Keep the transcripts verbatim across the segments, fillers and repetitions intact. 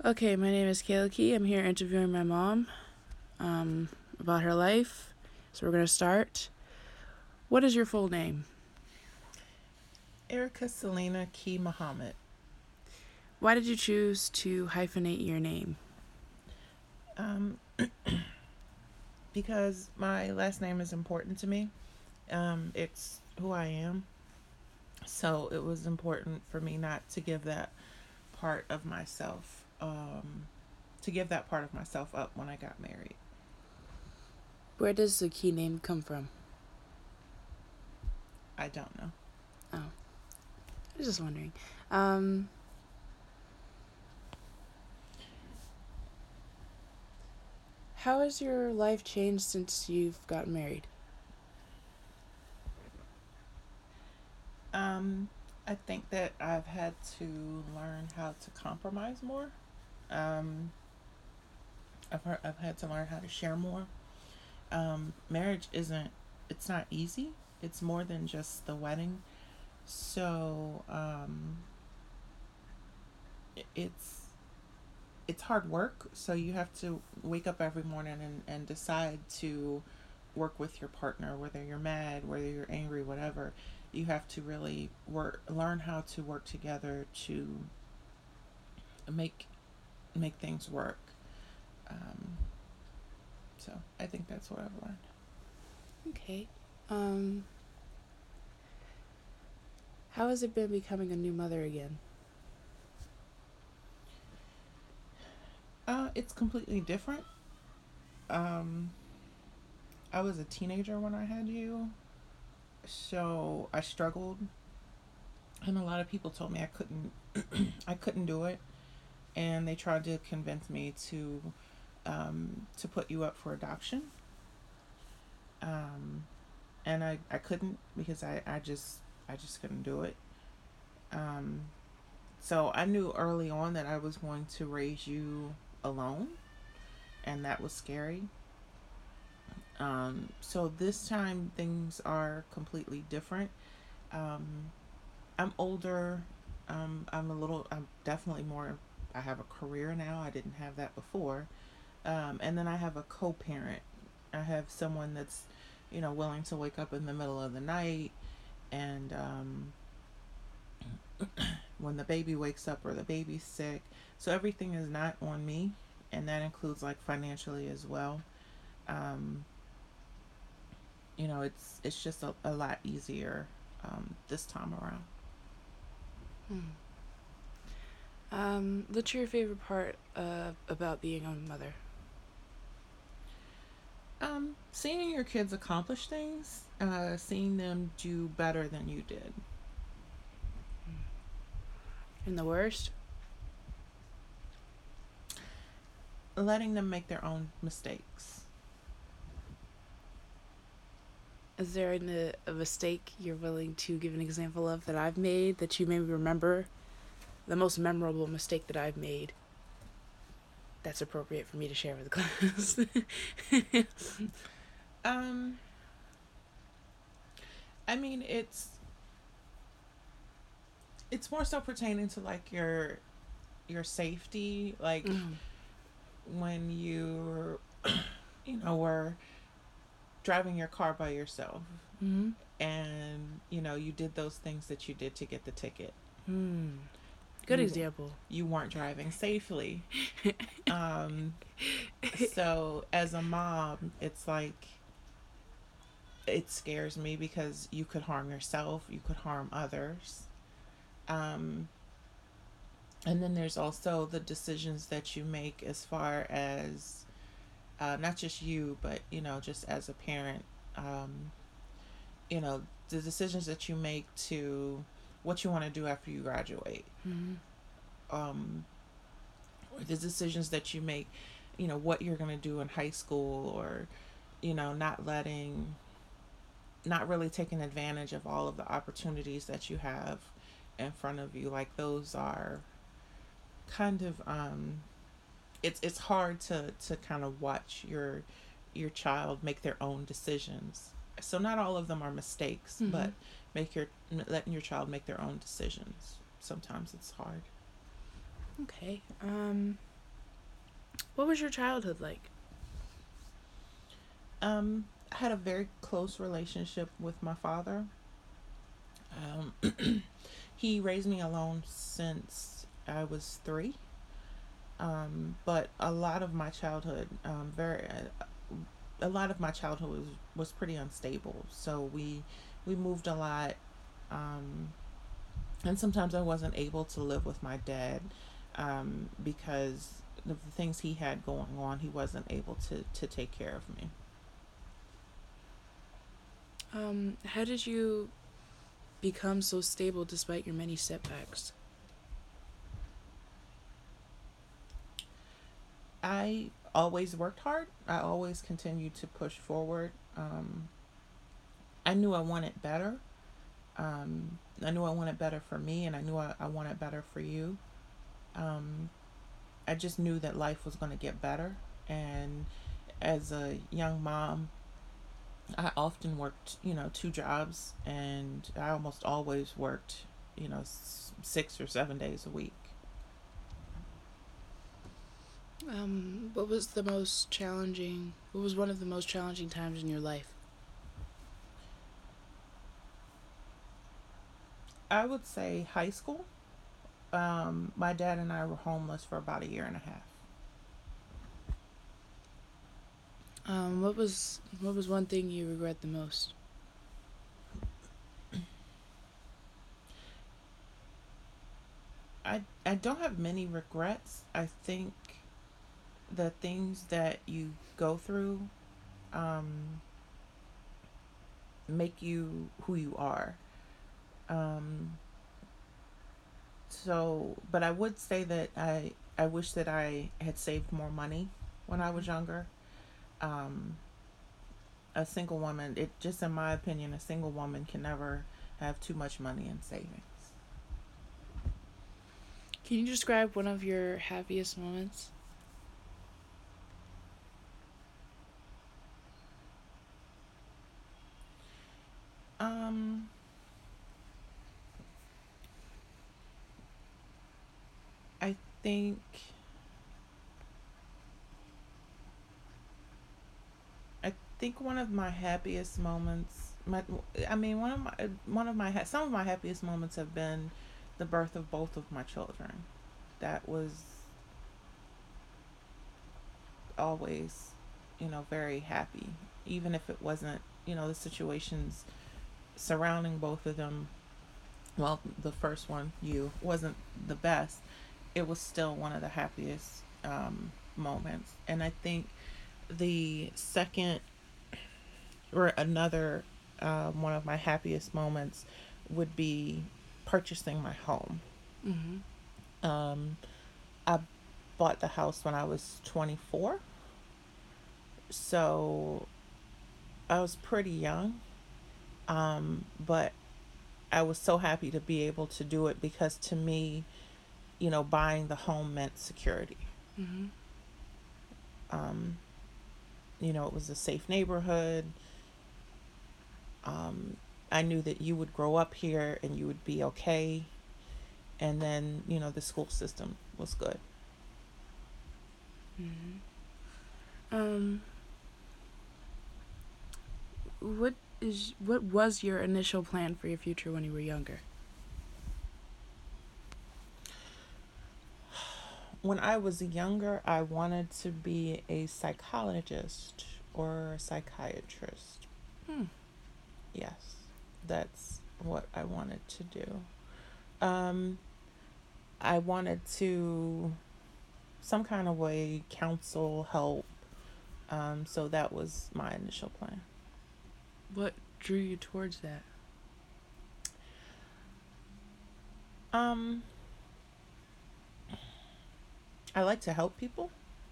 Okay, my name is Kayla Key. I'm here interviewing my mom um, about her life. So we're going to start. What is your full name? Erica Selena Key Muhammad. Why did you choose to hyphenate your name? Um, because my last name is important to me. Um, it's who I am. So it was important for me not to give that part of myself, um, to give that part of myself up when I got married. Where does the Key name come from? I don't know. Oh, I was just wondering. Um, how has your life changed since you've gotten married? Um, I think that I've had to learn how to compromise more. Um, I've, heard, I've had to learn how to share more. Um, marriage isn't, it's not easy. It's more than just the wedding. So um, it's it's hard work. So you have to wake up every morning and, and decide to work with your partner, whether you're mad, whether you're angry, whatever. You have to really work, learn how to work together to make make things work. Um, so I think that's what I've learned. Okay. Um, how has it been becoming a new mother again? Uh, it's completely different. Um, I was a teenager when I had you, so I struggled, and a lot of people told me I couldn't, I couldn't do it, and they tried to convince me to, um, to put you up for adoption. Um, and I, I couldn't because I, I just I just couldn't do it. Um, so I knew early on that I was going to raise you alone, and that was scary. Um, so this time things are completely different. Um, I'm older. Um, I'm a little. I'm definitely more. I have a career now. I didn't have that before. Um, and then I have a co-parent. I have someone that's, you know, willing to wake up in the middle of the night and um, when the baby wakes up or the baby's sick. So everything is not on me, and that includes like financially as well. Um, you know, it's it's just a, a lot easier um, this time around. Hmm. Um, what's your favorite part uh, about being a mother? Um, seeing your kids accomplish things, uh, seeing them do better than you did. And the worst? Letting them make their own mistakes. Is there an, a mistake you're willing to give an example of that I've made that you maybe remember? The most memorable mistake that I've made that's appropriate for me to share with the class. Um, I mean, it's it's more so pertaining to like your your safety, like Mm-hmm. when you you know were driving your car by yourself Mm-hmm. and you know you did those things that you did to get the ticket. Hmm. Good You example. you weren't driving safely. Um, so as a mom, it's like it scares me because you could harm yourself, you could harm others. Um, and then there's also the decisions that you make as far as uh, not just you, but you know, just as a parent. Um, you know, the decisions that you make to what you want to do after you graduate. Mm-hmm. Um, or the decisions that you make, you know, what you're going to do in high school, or you know, not letting not really taking advantage of all of the opportunities that you have in front of you. Like those are kind of um it's it's hard to to kind of watch your your child make their own decisions. So not all of them are mistakes, Mm-hmm. but make your letting your child make their own decisions. Sometimes it's hard. Okay. Um, What was your childhood like? Um, I had a very close relationship with my father. Um, he raised me alone since I was three. Um, but a lot of my childhood, um, very, uh, a lot of my childhood was, was pretty unstable. So we, we moved a lot. Um, and sometimes I wasn't able to live with my dad, um, because of the things he had going on. He wasn't able to, to take care of me. Um, how did you become so stable despite your many setbacks? I always worked hard. I always continued to push forward. Um, I knew I wanted better. Um, I knew I wanted better for me, and I knew I, I wanted better for you. Um, I just knew that life was going to get better. And as a young mom, I often worked, you know, two jobs, and I almost always worked, you know, s- six or seven days a week. Um, what was the most challenging? What was one of the most challenging times in your life? I would say high school. Um, my dad and I were homeless for about a year and a half. Um, what was what was one thing you regret the most? I I don't have many regrets. I think the things that you go through, um, make you who you are. Um, so, but I would say that I I wish that I had saved more money when I was younger. Um, a single woman, it just in my opinion, a single woman can never have too much money in savings. Can you describe one of your happiest moments? Um, I think I think one of my happiest moments, my, I mean, one of my one of my some of my happiest moments have been the birth of both of my children. That was always, you know, very happy, even if it wasn't, you know, the situations surrounding both of them. Well, the first one, you, wasn't the best. It was still one of the happiest um, moments, and I think the second or another um, one of my happiest moments would be purchasing my home. Mm-hmm. Um, I bought the house when I was twenty-four, so I was pretty young, um, but I was so happy to be able to do it because to me, you know, buying the home meant security. Mm-hmm. Um, you know, it was a safe neighborhood. Um, I knew that you would grow up here and you would be okay. And then, you know, the school system was good. Mm-hmm. Um, what is what was your initial plan for your future when you were younger? When I was younger, I wanted to be a psychologist or a psychiatrist. Hmm. Yes, that's what I wanted to do. Um, I wanted to, some kind of way, counsel, help. Um, so that was my initial plan. What drew you towards that? Um, I like to help people.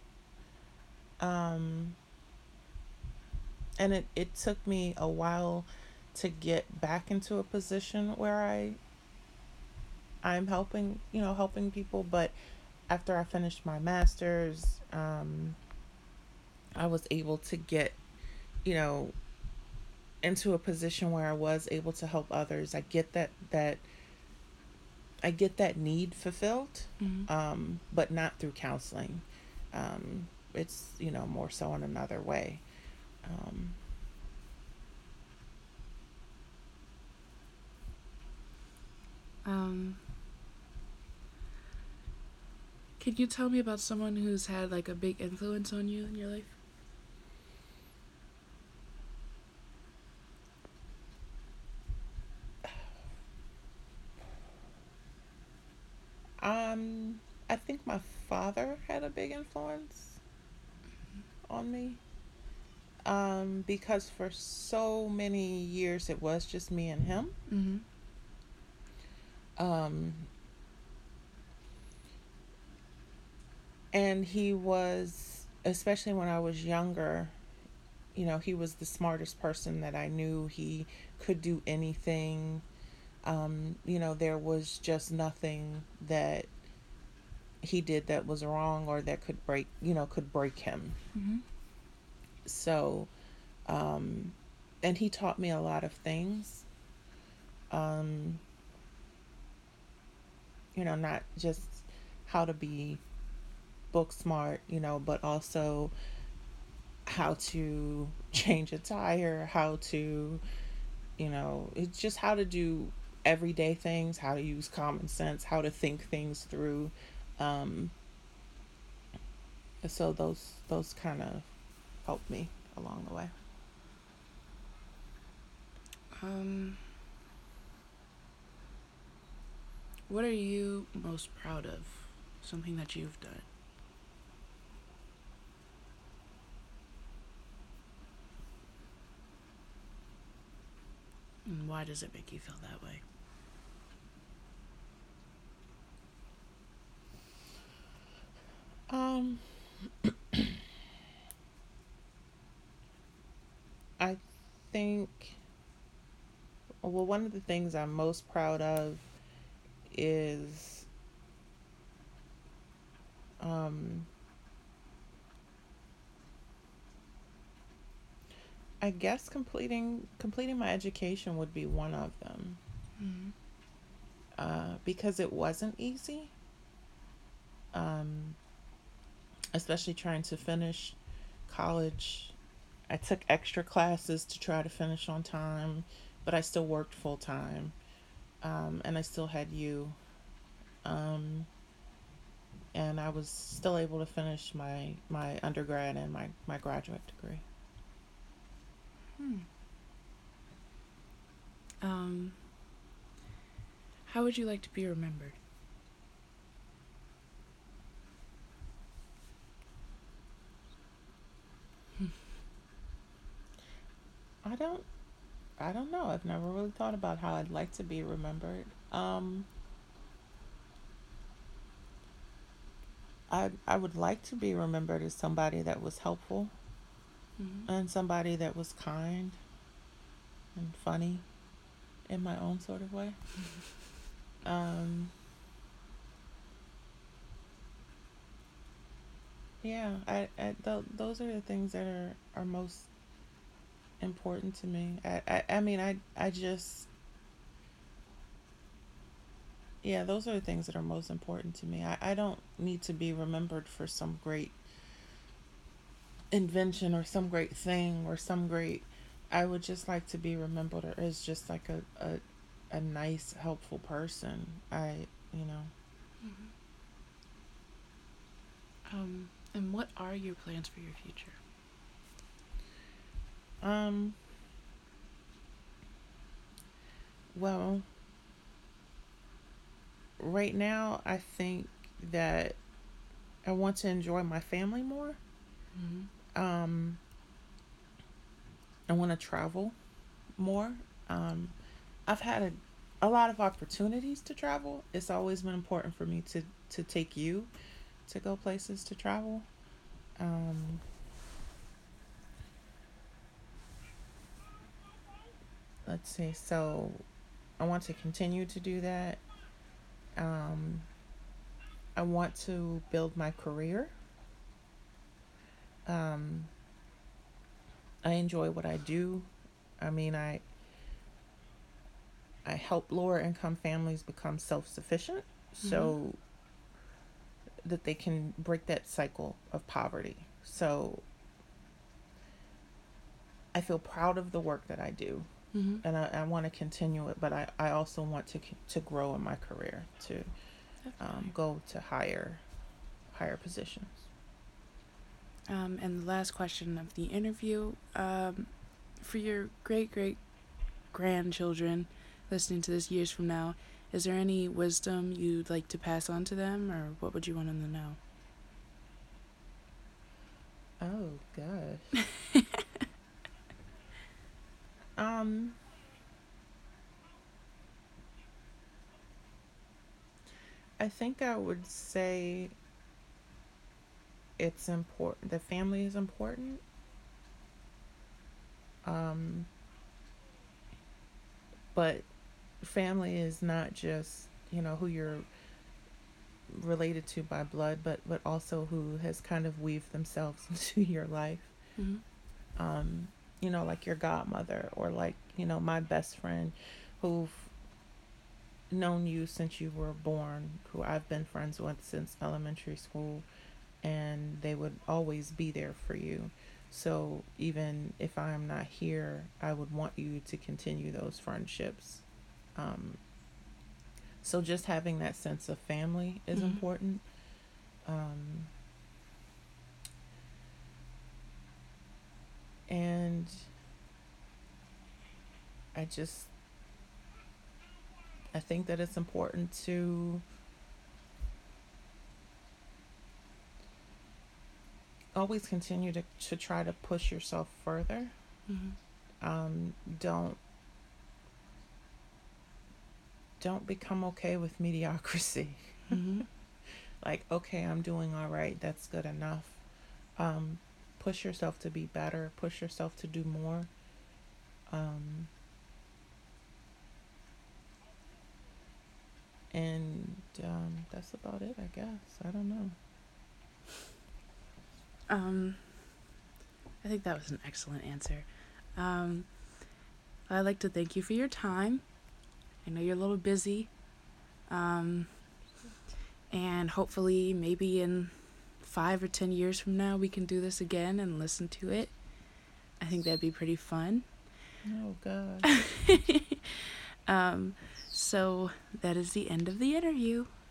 Um, and it, it took me a while to get back into a position where I I'm helping, you know, helping people, but after I finished my masters, um, I was able to get, you know, into a position where I was able to help others. I get that that I get that need fulfilled, Mm-hmm. um, but not through counseling. Um, it's, you know, more so in another way. Um, Um, can you tell me about someone who's had like a big influence on you in your life? um, I think my father had a big influence on me. Um, because for so many years it was just me and him. Mm-hmm. Um, and he was, especially when I was younger, you know, he was the smartest person that I knew. He could do anything. Um, you know, there was just nothing that he did that was wrong or that could break, you know, could break him. Mm-hmm. So, um, and he taught me a lot of things. Um, you know, not just how to be book smart, you know, but also how to change a tire, how to, you know, it's just how to do everyday things, how to use common sense, how to think things through. Um, so those those kind of helped me along the way. Um, what are you most proud of? Something that you've done. And why does it make you feel that way? Um, I think, well, one of the things I'm most proud of is, um, I guess completing completing my education would be one of them. Mm-hmm. Uh, because it wasn't easy, um, especially trying to finish college. I took extra classes to try to finish on time, but I still worked full time, um, and I still had you, um, and I was still able to finish my my undergrad and my my graduate degree. Hmm. Um, how would you like to be remembered? I don't I don't know. I've never really thought about how I'd like to be remembered. Um, I I would like to be remembered as somebody that was helpful Mm-hmm. and somebody that was kind and funny in my own sort of way. Um, yeah, I, I th- those are the things that are, are most important to me. I, I, I mean, I, I just, yeah, those are the things that are most important to me. I, I don't need to be remembered for some great invention or some great thing or some great, I would just like to be remembered as just like a, a, a nice, helpful person. I, you know, Mm-hmm. Um, and what are your plans for your future? um, well, right now, I think that I want to enjoy my family more. Mm-hmm. Um, I want to travel more. Um, I've had a, a lot of opportunities to travel. It's always been important for me to, to take you to go places to travel. Um, let's see. So I want to continue to do that. Um, I want to build my career. Um, I enjoy what I do. I mean, I I help lower income families become self sufficient Mm-hmm. so that they can break that cycle of poverty. So I feel proud of the work that I do, Mm-hmm. and I, I want to continue it. But I, I also want to to grow in my career, to um, Definitely. go to higher higher positions. Um, and the last question of the interview, um, for your great great grandchildren listening to this years from now, is there any wisdom you'd like to pass on to them, or what would you want them to know? Oh gosh. Um, I think I would say it's important. The family is important. Um, but family is not just, you know, who you're related to by blood, but but also who has kind of weaved themselves into your life. Mm-hmm. Um, you know, like your godmother, or like, you know, my best friend who've known you since you were born, who I've been friends with since elementary school, and they would always be there for you. So even if I'm not here, I would want you to continue those friendships. Um, so just having that sense of family is Mm-hmm. important. Um, and I just I think that it's important to always continue to, to try to push yourself further. Mm-hmm. Um, don't don't become okay with mediocrity. Mm-hmm. Like, okay, I'm doing all right. That's good enough. Um, push yourself to be better. Push yourself to do more. Um, and um, that's about it, I guess. I don't know. Um, I think that was an excellent answer. Um, I'd like to thank you for your time. I know you're a little busy. Um, and hopefully, maybe in five or ten years from now, we can do this again and listen to it. I think that'd be pretty fun. Oh gosh. Um, so that is the end of the interview.